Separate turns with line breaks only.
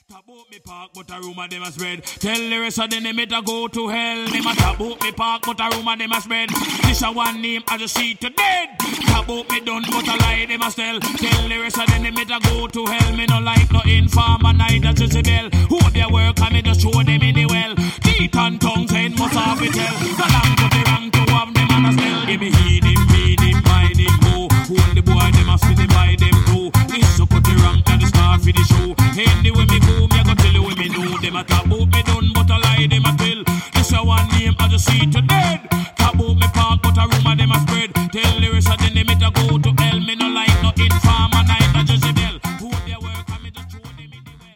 Talk about me park, but a rumor them a spread. Tell the rest of them it a go to hell. Them a talk about me park, but a rumor them a spread. This a one name I just see to dead. Talk about me done, but a lie them a tell. Tell the rest of them it a go to hell. Me no like no informer, neither Jezebel. Who their work and me just show them in the well. Teeth and tongues and must have it tell. The long but the wrong to have them and a smell. Give me heed him, mind him, go. Hold the boy them a spin him by them too. This so put the rank and the star for the show. Anyway me go, me a go tell you when me know. Them a talk about me done, but a lie them a tell. This a one name I just see to